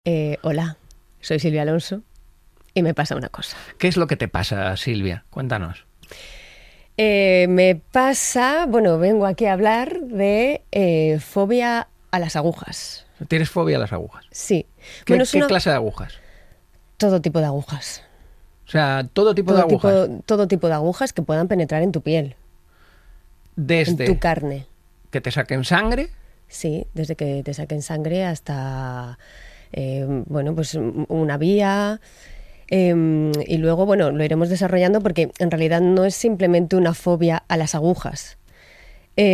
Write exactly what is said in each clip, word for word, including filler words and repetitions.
Eh, hola, soy Silvia Alonso y me pasa una cosa. ¿Qué es lo que te pasa, Silvia? Cuéntanos. Eh, me pasa, bueno, vengo aquí a hablar de eh, fobia a las agujas. ¿Tienes fobia a las agujas? Sí. ¿Qué, Bueno, es qué una- clase de agujas? todo tipo de agujas. O sea, todo tipo Todo de agujas. tipo, todo tipo de agujas que puedan penetrar en tu piel, en Desde tu carne. que te saquen sangre. Sí, desde que te saquen sangre hasta, eh, bueno, pues un- una vía. eh, y luego, bueno, lo iremos desarrollando porque en realidad no es simplemente una fobia a las agujas. Eh,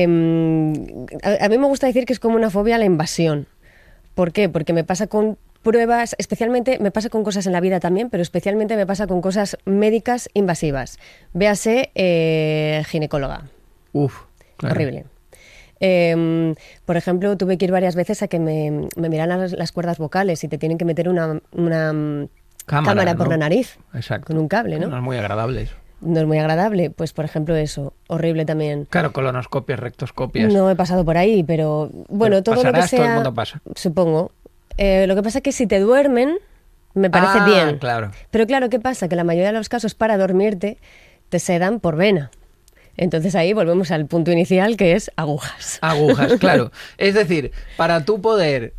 a, a mí me gusta decir que es como una fobia a la invasión. ¿Por qué? Porque me pasa con pruebas, especialmente me pasa con cosas en la vida también, pero especialmente me pasa con cosas médicas invasivas. Véase eh, ginecóloga. Uf, claro. Horrible. Eh, por ejemplo, tuve que ir varias veces a que me, me miraran las, las cuerdas vocales y te tienen que meter una, una mm, Cámara, cámara por ¿no? la nariz Exacto. con un cable, ¿no? No es muy agradable eso. No es muy agradable. Pues, por ejemplo, eso. Horrible también. Claro, colonoscopias, rectoscopias. No he pasado por ahí, pero bueno, Pero todo lo que pasarás, sea, todo el mundo pasa. supongo. Eh, lo que pasa es que si te duermen, me parece Ah, bien. claro. Pero claro, ¿qué pasa? Que la mayoría de los casos para dormirte te sedan por vena. Entonces ahí volvemos al punto inicial, que es agujas. Agujas, claro. Es decir, para tú poder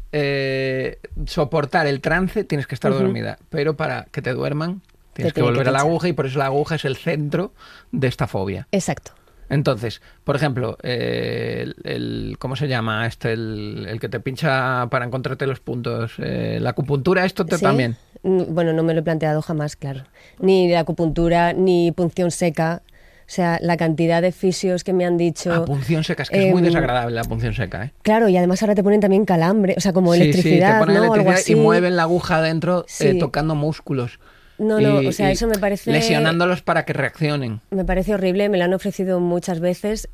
eh, soportar el trance tienes que estar Ujú. dormida, pero para que te duerman tienes Te que tiene que volver a la pinchar. aguja y por eso la aguja es el centro de esta fobia. Exacto. Entonces, por ejemplo, eh, el, el- ¿cómo se llama este? El, el que te pincha para encontrarte los puntos. Eh, la acupuntura, esto te ¿Sí? también. Mm, Bueno, no me lo he planteado jamás, claro. Ni la acupuntura, ni punción seca. O sea, la cantidad de fisios que me han dicho. Ah, punción seca, es que es muy Em, desagradable la punción seca, ¿eh? Claro, y además ahora te ponen también calambre, o sea, como Sí, sí, electricidad, te ponen ¿no? Algo electricidad así. y mueven la aguja adentro eh, Sí. tocando músculos. No, no, y- o sea, y eso me parece... lesionándolos para que reaccionen. Me parece horrible, me lo han ofrecido muchas veces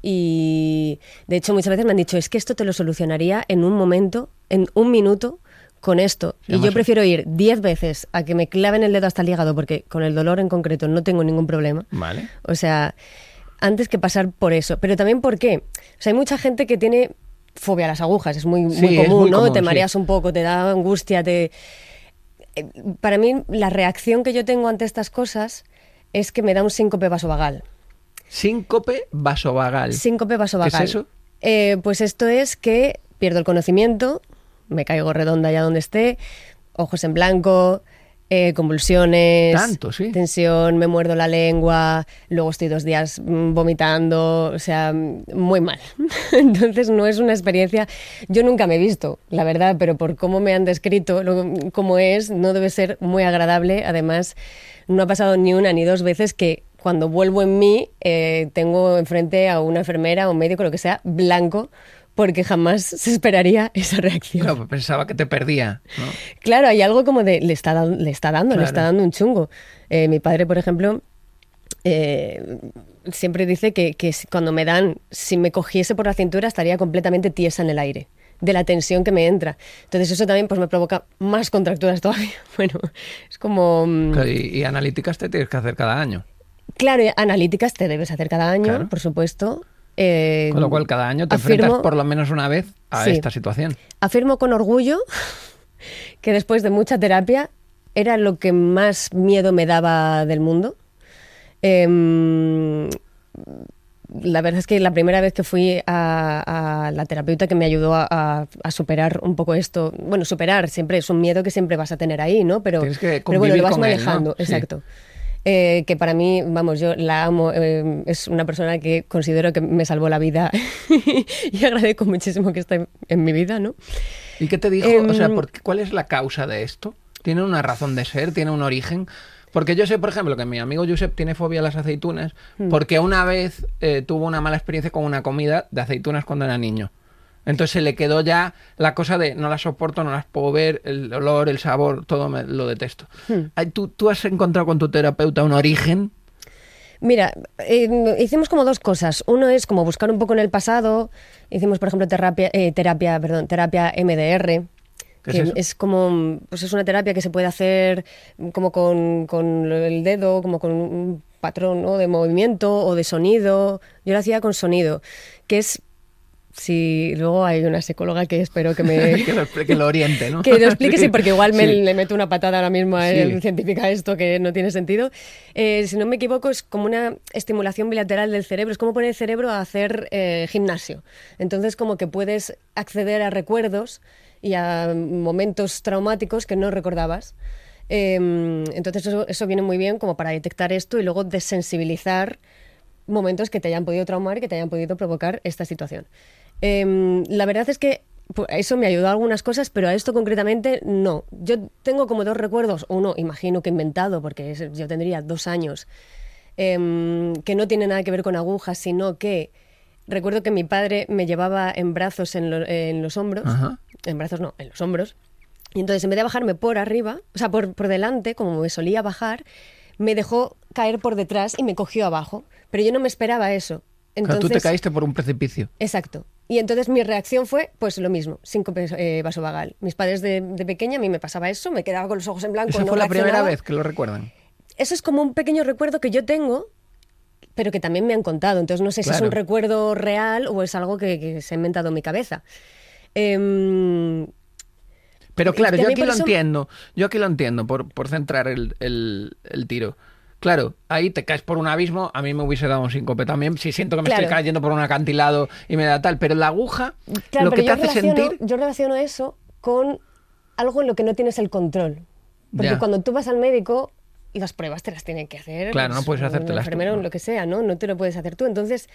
y de hecho muchas veces me han dicho, es que esto te lo solucionaría en un momento, en un minuto, con esto. Se Y llama yo eso. prefiero ir diez veces a que me claven el dedo hasta el hígado, porque con el dolor en concreto no tengo ningún problema. Vale. O sea, antes que pasar por eso. Pero también ¿por qué? O sea, hay mucha gente que tiene fobia a las agujas, es muy, Sí, muy es común, muy ¿no? común, Te sí. mareas un poco, te da angustia, te... Eh, Para mí, la reacción que yo tengo ante estas cosas es que me da un síncope vasovagal. Síncope vasovagal. Síncope vasovagal. ¿Qué es eso? Eh, pues esto es que pierdo el conocimiento, me caigo redonda ya donde esté, ojos en blanco, eh, convulsiones, Tanto, sí. tensión, me muerdo la lengua, luego estoy dos días mm, vomitando, o sea, mm, muy mal. Entonces no es una experiencia, yo nunca me he visto, la verdad, pero por cómo me han descrito lo, cómo es, no debe ser muy agradable. Además, no ha pasado ni una ni dos veces que cuando vuelvo en mí eh, tengo enfrente a una enfermera o un médico, lo que sea, blanco, porque jamás se esperaría esa reacción. Claro, pensaba que te perdía, ¿no? Claro, hay algo como de, le está, da- le está dando, le Claro. está dando un chungo. Eh, mi padre, por ejemplo, eh, siempre dice que, que si- cuando me dan, si me cogiese por la cintura estaría completamente tiesa en el aire, de la tensión que me entra. Entonces eso también pues me provoca más contracturas todavía. Bueno, es como... mm, Claro, y, y analíticas te tienes que hacer cada año. Claro, y analíticas te debes hacer cada año, Claro. por supuesto. Eh, Con lo cual, cada año te afirmo- enfrentas por lo menos una vez a Sí. esta situación. Afirmo con orgullo que después de mucha terapia era lo que más miedo me daba del mundo. Em, la verdad es que la primera vez que fui a, a la terapeuta que me ayudó a, a- a superar un poco esto, bueno, superar siempre es un miedo que siempre vas a tener ahí, ¿no? Pero, Tienes que pero bueno, convivir lo vas con él, ¿no? manejando, Sí. exacto. Eh, que para mí, vamos, yo la amo, eh, es una persona que considero que me salvó la vida y agradezco muchísimo que esté en, en mi vida, ¿no? ¿Y qué te dijo? Em, O sea, ¿por qué- ¿cuál es la causa de esto? ¿Tiene una razón de ser? ¿Tiene un origen? Porque yo sé, por ejemplo, que mi amigo Josep tiene fobia a las aceitunas Hmm. porque una vez eh, tuvo una mala experiencia con una comida de aceitunas cuando era niño. Entonces se le quedó ya la cosa de no las soporto, no las puedo ver, el olor, el sabor, todo me- lo detesto. Hmm. Ay, ¿Tú, ¿Tú has encontrado con tu terapeuta un origen? Mira, eh, hicimos como dos cosas. Uno es como buscar un poco en el pasado. Hicimos, por ejemplo, terapia, eh, terapia, perdón, terapia M D R. ¿Qué que es eso? es como, pues es una terapia que se puede hacer como con, con el dedo, como con un patrón, ¿no? De movimiento o de sonido. Yo lo hacía con sonido, que es si luego hay una psicóloga que espero que me... que, lo, que lo oriente, ¿no? Que lo explique, sí, porque igual me sí. le meto una patada ahora mismo a Sí. el científica esto que no tiene sentido. Eh, si no me equivoco, es como una estimulación bilateral del cerebro. Es como poner el cerebro a hacer eh, gimnasio. Entonces, como que puedes acceder a recuerdos y a momentos traumáticos que no recordabas. Eh, entonces, eso, eso viene muy bien como para detectar esto y luego desensibilizar momentos que te hayan podido traumar y que te hayan podido provocar esta situación. Eh, la verdad es que pues, eso me ayudó a algunas cosas, pero a esto concretamente no. Yo tengo como dos recuerdos, uno imagino que inventado, porque es, yo tendría dos años, eh, que no tiene nada que ver con agujas, sino que recuerdo que mi padre me llevaba en brazos en, lo, en los hombros, Ajá. en brazos no, en los hombros, y entonces en vez de bajarme por arriba, o sea, por, por delante, como me solía bajar, me dejó caer por detrás y me cogió abajo. Pero yo no me esperaba eso. Entonces, Claro, tú te caíste por un precipicio. Exacto. Y entonces mi reacción fue, pues lo mismo, síncope eh, vasovagal. Mis padres de, de pequeña, a mí me pasaba eso, me quedaba con los ojos en blanco. ¿Esa no fue la primera reaccionaba. vez que lo recuerdan? Eso es como un pequeño recuerdo que yo tengo, pero que también me han contado. Entonces no sé Claro. si es un recuerdo real o es algo que, que se ha inventado en mi cabeza. Eh, Pero claro, Es que yo a mí aquí por lo eso- entiendo, yo aquí lo entiendo, por, por centrar el, el, el tiro. Claro, ahí te caes por un abismo, a mí me hubiese dado un síncope también, si siento que me Claro. estoy cayendo por un acantilado y me da tal, pero la aguja, Claro, lo que pero te yo hace relaciono, sentir... yo relaciono eso con algo en lo que no tienes el control. Porque Ya. cuando tú vas al médico, las pruebas te las tienen que hacer. Claro, no puedes un hacértelas tú, enfermero, ¿no? lo que sea, ¿no? No te lo puedes hacer tú. Entonces,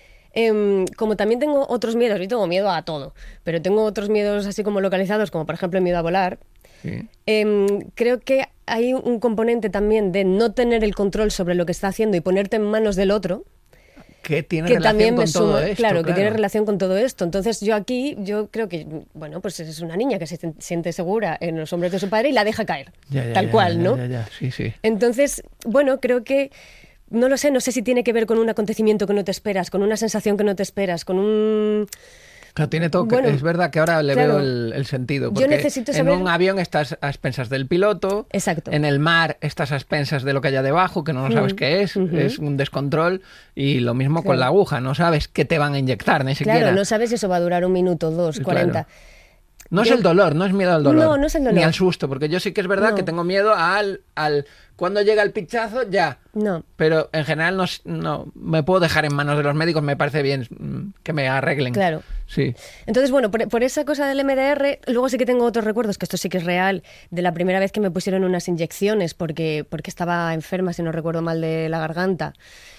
em, como también tengo otros miedos, yo tengo miedo a todo, pero tengo otros miedos así como localizados, como por ejemplo el miedo a volar. Sí. Em, creo que hay un componente también de no tener el control sobre lo que está haciendo y ponerte en manos del otro, Que tiene que relación también me con todo suma, esto, claro, que tiene relación con todo esto. Entonces yo aquí, yo creo que, bueno, pues es una niña que se sien- siente segura en los hombros de su padre y la deja caer, Ya, ya, tal ya, cual, ya, ¿no? Ya, ya, sí, sí. Entonces, bueno, creo que, no lo sé, no sé si tiene que ver con un acontecimiento que no te esperas, con una sensación que no te esperas, con un... Claro, tiene todo que- Bueno, es verdad que ahora le claro. veo el, el sentido. Yo Porque necesito en saber- un avión estás a expensas del piloto, Exacto. en el mar estás a expensas de lo que haya debajo, que no lo sabes Mm, qué es, ujú. es un descontrol, y lo mismo con Claro. la aguja, no sabes qué te van a inyectar, ni siquiera. Claro, no sabes si eso va a durar un minuto, dos, Claro. cuarenta. No es Yo- el dolor, no es miedo al dolor. No, no es el dolor. Ni al susto, porque yo sí que es verdad No. que tengo miedo al, al... Cuando llega el pinchazo, ya. No. Pero en general no, s- no me puedo dejar en manos de los médicos, me parece bien mm, que me arreglen. Claro. Sí. Entonces, bueno, por, por esa cosa del M D R, luego sí que tengo otros recuerdos, que esto sí que es real, de la primera vez que me pusieron unas inyecciones porque, porque estaba enferma, si no recuerdo mal, de la garganta.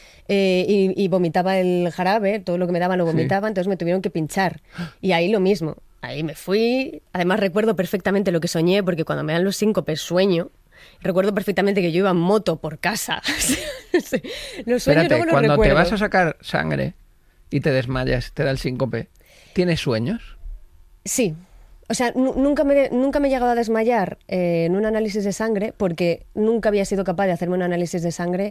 Eh, y, y vomitaba el jarabe, todo lo que me daban lo Sí. vomitaba, entonces me tuvieron que pinchar. Y ahí lo mismo. Ahí me fui. Además, recuerdo perfectamente lo que soñé, porque cuando me dan los síncopes sueño. Recuerdo perfectamente que yo iba en moto por casa. Sí. Los sueños Espérate, luego los cuando te recuerdo. vas a sacar sangre y te desmayas, te da el síncope, ¿tienes sueños? Sí. O sea, nu- nunca me, nunca me he llegado a desmayar eh, en un análisis de sangre porque nunca había sido capaz de hacerme un análisis de sangre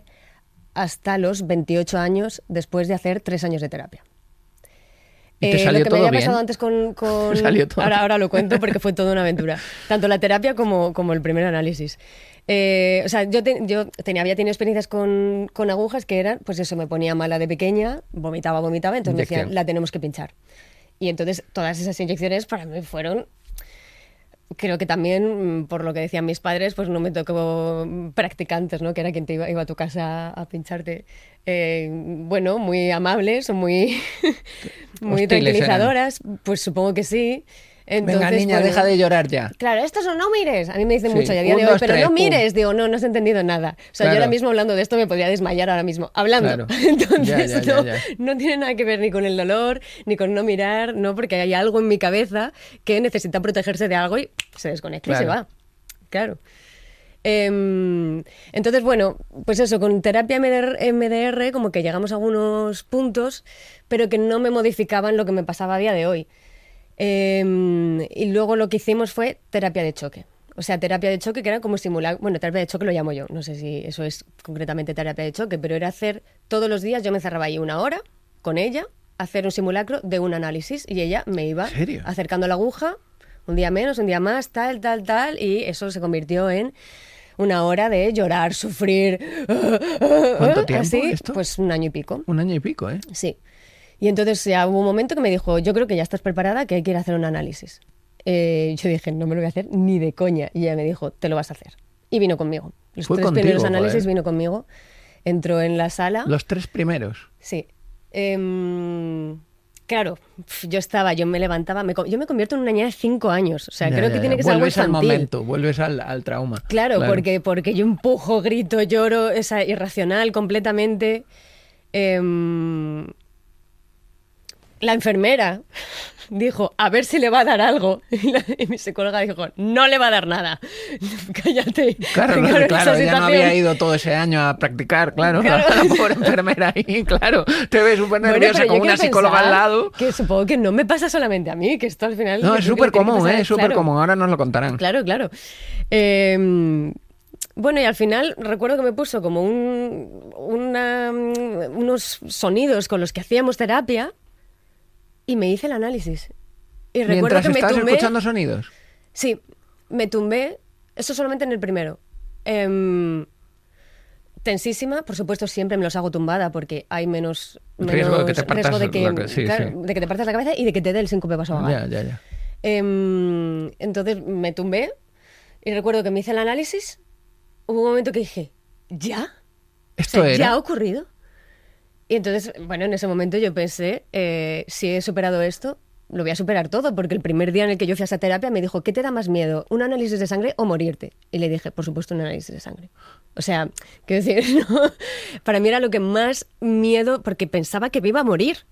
hasta los veintiocho años después de hacer tres años de terapia. ¿Y te Eh, salió lo que todo me había bien? pasado antes con... con- Salió todo. Ahora, ahora lo cuento porque fue toda una aventura. Tanto la terapia como, como el primer análisis. Eh, o sea, yo, te- yo tenía, había tenido experiencias con, con agujas que eran, pues eso, me ponía mala de pequeña, vomitaba, vomitaba, entonces me Inyección. decían, la tenemos que pinchar. Y entonces todas esas inyecciones para mí fueron... Creo que también, mm, por lo que decían mis padres, pues no me tocó mm, practicantes, ¿no? Que era quien te iba, iba a tu casa a pincharte. Eh, bueno, muy amables o muy, muy Hostiles tranquilizadoras. Pues supongo que sí. Entonces, Venga, niña, bueno, deja de llorar ya. Claro, esto no, no mires. A mí me dicen Sí, mucho y a día un, de hoy, dos, pero tres, no pum. mires. Digo, no, no has entendido nada. O sea, yo Claro. ahora mismo hablando de esto me podría desmayar ahora mismo. Hablando. Claro. Entonces, Ya, ya, ya, no, ya. no tiene nada que ver ni con el dolor, ni con no mirar, no, porque hay algo en mi cabeza que necesita protegerse de algo y se desconecta y se Claro. va. Claro. Em, entonces, bueno, pues eso, con terapia M D R, M D R como que llegamos a algunos puntos, pero que no me modificaban lo que me pasaba a día de hoy. Em, y luego lo que hicimos fue terapia de choque. O sea, terapia de choque que era como simular... Bueno, terapia de choque lo llamo yo. No sé si eso es concretamente terapia de choque, pero era hacer todos los días, yo me encerraba ahí una hora con ella, hacer un simulacro de un análisis y ella me iba ¿En serio? acercando la aguja, un día menos, un día más, tal, tal, tal, y eso se convirtió en una hora de llorar, sufrir. ¿Cuánto tiempo Así, esto? pues un año y pico. Un año y pico, ¿eh? Sí. Y entonces ya hubo un momento que me dijo, yo creo que ya estás preparada, que hay que ir a hacer un análisis. Eh, yo dije, no me lo voy a hacer ni de coña. Y ella me dijo, te lo vas a hacer. Y vino conmigo. Los Fue tres contigo, primeros análisis joder. vino conmigo. Entró en la sala. Los tres primeros. Sí. Em, claro, pf, yo estaba, yo me levantaba, me co- yo me convierto en una niña de cinco años. O sea, Ya, creo ya, que ya. tiene que ser algo Vuelves al infantil. momento, vuelves al, al trauma. Claro, porque, porque yo empujo, grito, lloro, es irracional completamente. Em, la enfermera dijo, a ver si le va a dar algo. Y, la- y mi psicóloga dijo, no le va a dar nada. Cállate. Claro, no, en claro, esa ella no situación- había ido todo ese año a practicar, claro, Claro. La, la pobre enfermera ahí, claro, te ves súper Bueno, nerviosa pero con yo una quiero psicóloga al pensar lado. Que supongo que no me pasa solamente a mí, que esto al final... No, que es tiene que- súper tiene que común, pasar, ¿eh? es súper claro. común, ahora nos lo contarán. Claro, claro. Eh, bueno, y al final recuerdo que me puso como un, una- unos sonidos con los que hacíamos terapia y me hice el análisis. Y recuerdo Mientras que me estás tumbé... escuchando sonidos. Sí, me tumbé, eso solamente en el primero. Em, tensísima, por supuesto siempre me los hago tumbada porque hay menos, menos Riesgo de que te riesgo partas de que, la ca- sí, claro, sí. de que te partas la cabeza y de que te dé el síncope vasovagal. Ya, ya, ya. Em, entonces me tumbé y recuerdo que me hice el análisis. Hubo un momento que dije, ¿ya? O Esto sea, era. ¿ya ha ocurrido? Y entonces, bueno, en ese momento yo pensé, eh, si he superado esto, lo voy a superar todo, porque el primer día en el que yo fui a esa terapia me dijo, ¿qué te da más miedo? ¿Un análisis de sangre o morirte? Y le dije, por supuesto, un análisis de sangre. O sea, quiero decir, ¿no? Para mí era lo que más miedo, porque pensaba que me iba a morir.